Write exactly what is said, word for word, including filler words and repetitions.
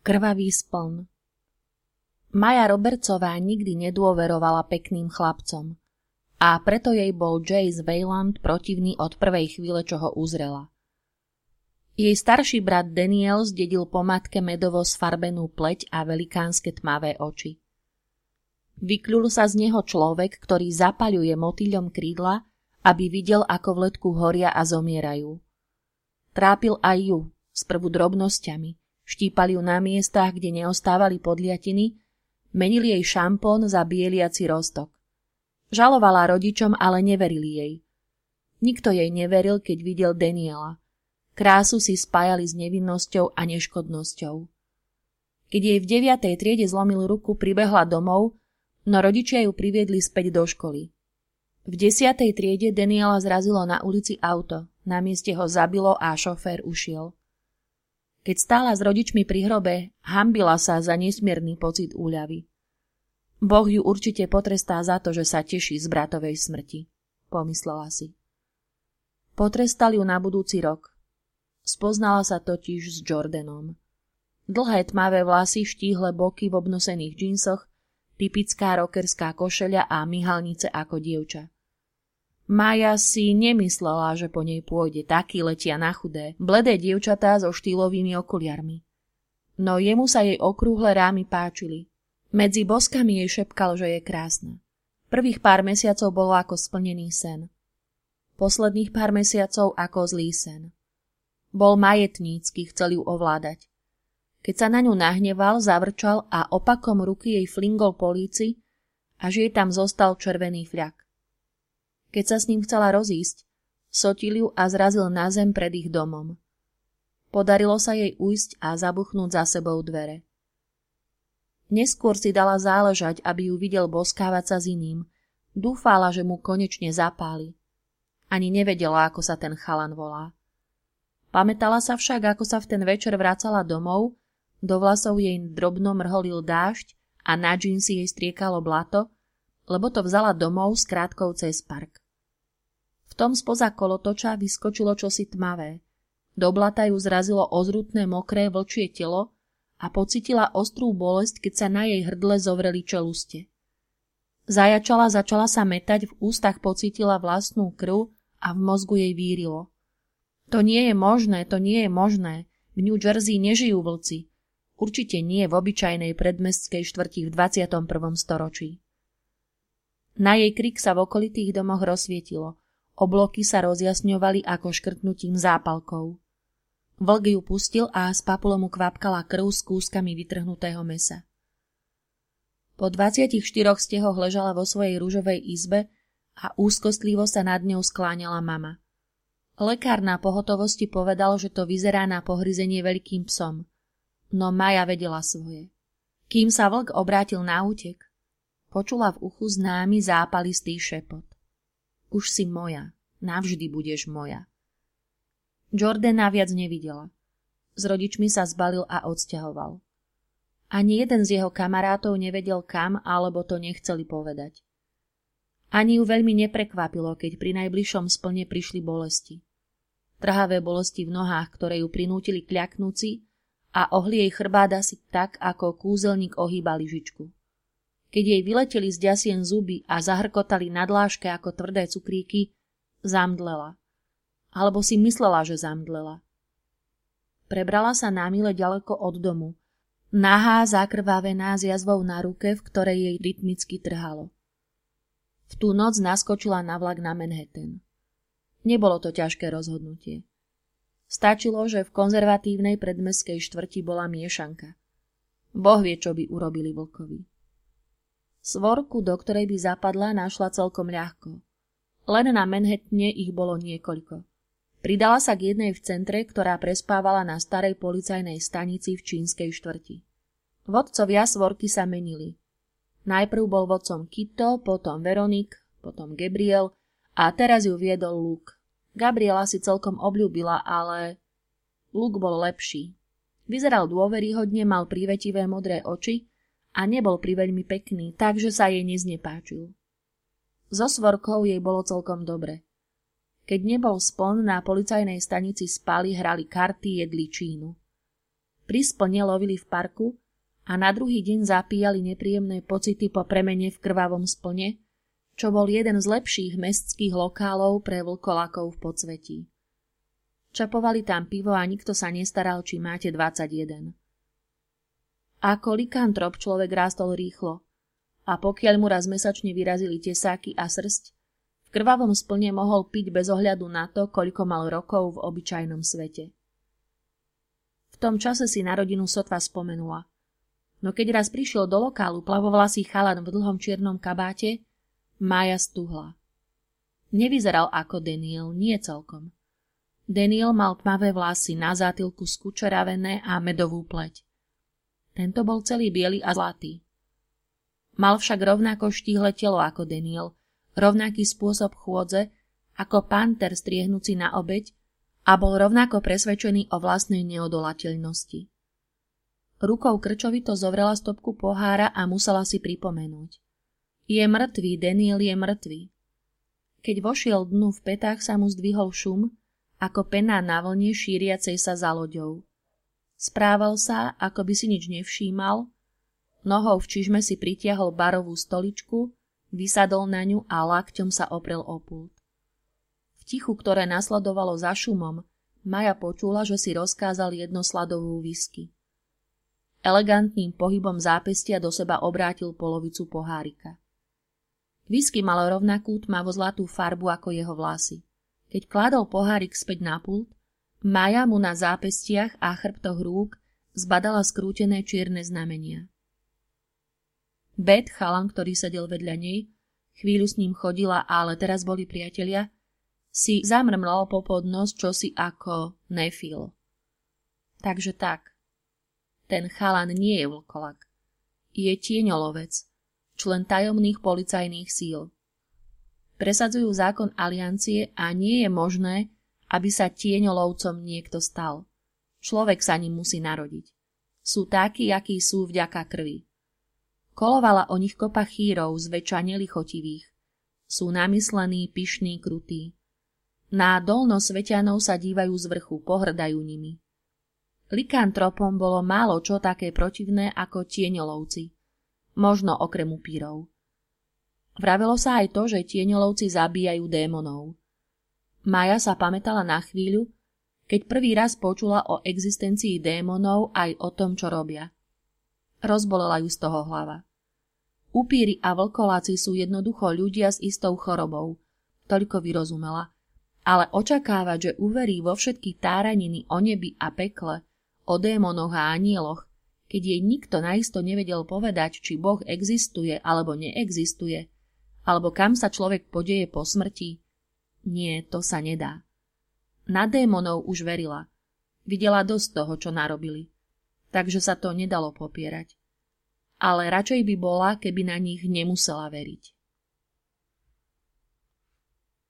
Krvavý spln. Maja Robertsová nikdy nedôverovala pekným chlapcom a preto jej bol Jace Wayland protivný od prvej chvíle, čo ho uzrela. Jej starší brat Daniel zdedil po matke medovo sfarbenú pleť a velikánske tmavé oči. Vykľul sa z neho človek, ktorý zapaľuje motýľom krídla, aby videl, ako v letku horia a zomierajú. Trápil aj ju, sprvu drobnosťami, štípali ju na miestach, kde neostávali podliatiny, menili jej šampón za bieliaci roztok. Žalovala rodičom, ale neverili jej. Nikto jej neveril, keď videl Daniela. Krásu si spájali s nevinnosťou a neškodnosťou. Keď jej v deviatej triede zlomil ruku, pribehla domov, no rodičia ju priviedli späť do školy. V desiatej triede Daniela zrazilo na ulici auto, na mieste ho zabilo a šofér ušiel. Keď stála s rodičmi pri hrobe, hanbila sa za nesmierny pocit úľavy. Boh ju určite potrestá za to, že sa teší z bratovej smrti, pomyslela si. Potrestal ju na budúci rok. Spoznala sa totiž s Jordanom. Dlhé tmavé vlasy, štíhle boky v obnosených džínsoch, typická rockerská košeľa a myhalnice ako dievča. Maja si nemyslela, že po nej pôjde, taký letia na chudé, bledé dievčatá so štýlovými okuliarmi. No jemu sa jej okrúhle rámy páčili. Medzi boskami jej šepkal, že je krásna. Prvých pár mesiacov bolo ako splnený sen. Posledných pár mesiacov ako zlý sen. Bol majetnícky, chcel ju ovládať. Keď sa na ňu nahneval, zavrčal a opakom ruky jej flingol po líci, až jej tam zostal červený fľak. Keď sa s ním chcela rozísť, sotil ju a zrazil na zem pred ich domom. Podarilo sa jej ujsť a zabuchnúť za sebou dvere. Neskôr si dala záležať, aby ju videl boskávať sa s iným. Dúfala, že mu konečne zapáli. Ani nevedela, ako sa ten chalan volá. Pamätala sa však, ako sa v ten večer vracala domov, do vlasov jej drobno mrholil dážď a na džínsy jej striekalo blato, lebo to vzala domov s krátkou cez park. V tom spoza kolotoča vyskočilo čosi tmavé. Do blata ju zrazilo ozrutné mokré vlčie telo a pocitila ostrú bolesť, keď sa na jej hrdle zovreli čeluste. Zajačala, začala sa mätať, v ústach pocítila vlastnú krv a v mozgu jej vírilo. To nie je možné, to nie je možné. V New Jersey nežijú vlci. Určite nie v obyčajnej predmestskej štvrti v dvadsiatom prvom storočí. Na jej krik sa v okolitých domoch rozsvietilo. Obloky sa rozjasňovali ako škrtnutím zápalkov. Vlk ju pustil a z papule mu kvapkala krv s kúskami vytrhnutého mäsa. Po dvadsiatich štyroch stehoch ležala vo svojej ružovej izbe a úzkostlivo sa nad ňou skláňala mama. Lekár na pohotovosti povedal, že to vyzerá na pohryzenie veľkým psom, no Maja vedela svoje. Kým sa vlk obrátil na útek, počula v uchu známy zápalistý šepot. Už si moja, navždy budeš moja. Jordana viac nevidela. S rodičmi sa zbalil a odsťahoval. Ani jeden z jeho kamarátov nevedel kam, alebo to nechceli povedať. Ani ju veľmi neprekvapilo, keď pri najbližšom splne prišli bolesti. Trhavé bolesti v nohách, ktoré ju prinútili kľaknúci a ohli jej chrbát asi tak, ako kúzelník ohýba lyžičku. Keď jej vyleteli z ďasien zuby a zahrkotali na dláške ako tvrdé cukríky, zamdlela. Alebo si myslela, že zamdlela. Prebrala sa námile ďaleko od domu, nahá, zakrvavená s jazvou na ruke, v ktorej jej rytmicky trhalo. V tú noc naskočila na vlak na Manhattan. Nebolo to ťažké rozhodnutie. Stačilo, že v konzervatívnej predmestskej štvrti bola miešanka. Boh vie, čo by urobili vlkovi. Svorku, do ktorej by zapadla, našla celkom ľahko. Len na Manhattane ich bolo niekoľko. Pridala sa k jednej v centre, ktorá prespávala na starej policajnej stanici v čínskej štvrti. Vodcovia svorky sa menili. Najprv bol vodcom Kito, potom Veronik, potom Gabriel a teraz ju viedol Luke. Gabriela si celkom obľúbila, ale Luke bol lepší. Vyzeral dôveryhodne, mal prívetivé modré oči a nebol priveľmi pekný, takže sa jej neznepáčil. So svorkou jej bolo celkom dobre. Keď nebol spln, na policajnej stanici spali, hrali karty, jedli čínu. Pri splne lovili v parku a na druhý deň zapíjali nepríjemné pocity po premene v krvavom splne, čo bol jeden z lepších mestských lokálov pre vlkolakov v podsvetí. Čapovali tam pivo a nikto sa nestaral, či máte dvadsaťjeden. Ako likantrop človek rástol rýchlo a pokiaľ mu raz mesačne vyrazili tesáky a srsť, v krvavom splne mohol piť bez ohľadu na to, koľko mal rokov v obyčajnom svete. V tom čase si na rodinu sotva spomenula. No keď raz prišiel do lokálu plavovlasý chalan v dlhom čiernom kabáte, Mája stuhla. Nevyzeral ako Daniel, nie celkom. Daniel mal tmavé vlasy, na zátylku skučeravené a medovú pleť. Tento bol celý biely a zlatý. Mal však rovnako štíhle telo ako Daniel, rovnaký spôsob chôdze ako panter striehnúci na obeť a bol rovnako presvedčený o vlastnej neodolateľnosti. Rukou krčovito zovrela stopku pohára a musela si pripomenúť. Je mŕtvý, Daniel je mŕtvý. Keď vošiel dnu, v petách sa mu zdvihol šum, ako pena na vlne šíriacej sa za loďou. Správal sa, ako by si nič nevšímal, nohou v čižme si pritiahol barovú stoličku, vysadol na ňu a lakťom sa oprel o pult. V tichu, ktoré nasledovalo za šumom, Maja počula, že si rozkázal jednosladovú whisky. Elegantným pohybom zápestia do seba obrátil polovicu pohárika. Whisky mal rovnakú tmavo-zlatú farbu ako jeho vlasy. Keď kladol pohárik späť na pult, Maja mu na zápestiach a chrbtoch rúk zbadala skrútené čierne znamenia. Bet, chalan, ktorý sedel vedľa nej, chvíľu s ním chodila, ale teraz boli priatelia, si zamrmlal popod nos čosi ako nefil. Takže tak. Ten chalan nie je vlkolak. Je tieňolovec, člen tajomných policajných síl. Presadzujú zákon aliancie a nie je možné, aby sa tieňolovcom niekto stal. Človek sa ním musí narodiť. Sú takí, akí sú vďaka krvi. Kolovala o nich kopa chýrov, zväčša nelichotivých. Sú namyslení, pyšní, krutí. Na dolnosveťanov sa dívajú z vrchu, pohrdajú nimi. Likantropom bolo málo čo také protivné ako tieňolovci. Možno okrem upírov. Vravelo sa aj to, že tieňolovci zabíjajú démonov. Maja sa pamätala na chvíľu, keď prvý raz počula o existencii démonov aj o tom, čo robia. Rozbolela ju z toho hlava. Upíri a vlkoláci sú jednoducho ľudia s istou chorobou, toľko vyrozumela, ale očakávať, že uverí vo všetky táraniny o nebi a pekle, o démonoch a anieloch, keď jej nikto naisto nevedel povedať, či Boh existuje alebo neexistuje, alebo kam sa človek podeje po smrti. Nie, to sa nedá. Na démonov už verila. Videla dosť toho, čo narobili. Takže sa to nedalo popierať. Ale radšej by bola, keby na nich nemusela veriť.